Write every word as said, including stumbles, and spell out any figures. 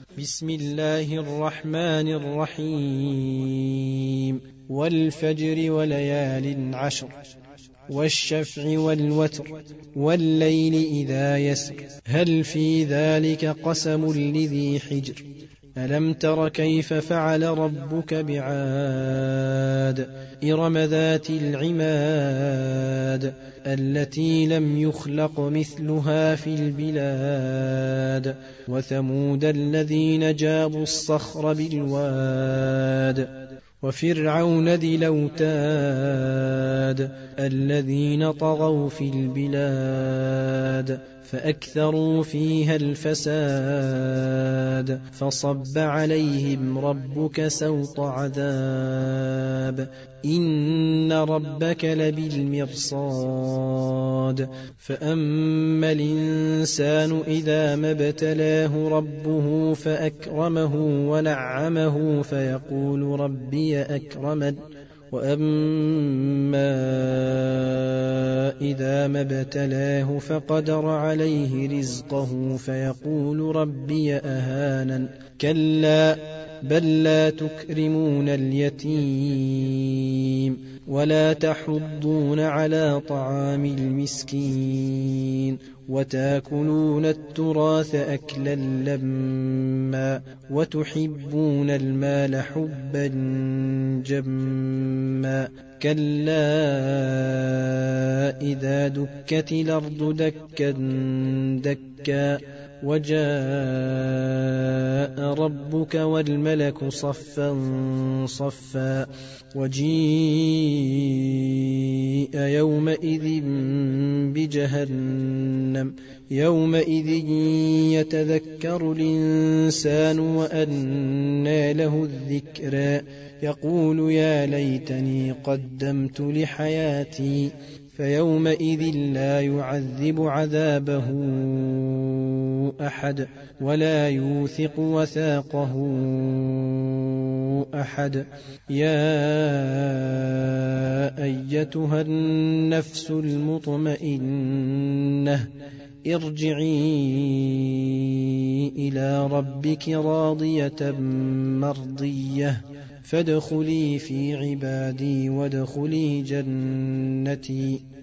بسم الله الرحمن الرحيم. والفجر وليال عشر والشفع والوتر والليل إذا يسر هل في ذلك قسم لذي حجر ألم تر كيف فعل ربك بعاد إرم ذات العماد التي لم يخلق مثلها في البلاد وثمود الذين جابوا الصخر بالواد وفرعون ذي الأوتاد الذين طغوا في البلاد فأكثروا فيها الفساد فصب عليهم ربك سوط عذاب إن ربك لبالمرصاد فأما الإنسان إذا ما ابتلاه ربه فأكرمه ونعمه فيقول ربي أكرمن وأما إذا ما ابتلاه فقدر عليه رزقه فيقول ربي أهانن كلا بل لا تكرمون اليتيم ولا تحضون على طعام المسكين وتاكلون التراث أكلا لما وتحبون المال حبا جما كلا إذا دكت الأرض دكا دكا وجاء ربك والملك صفا صفا وجيء يومئذ بجهنم يومئذ يتذكر الإنسان وأنى له الذكرى يقول يا ليتني قدمت لحياتي فيومئذ لا يعذب عذابه أحد ولا يوثق وثاقه أحد يا أيتها النفس المطمئنة ارجعي إلى ربك راضية مرضية فادخلي في عبادي وادخلي جنتي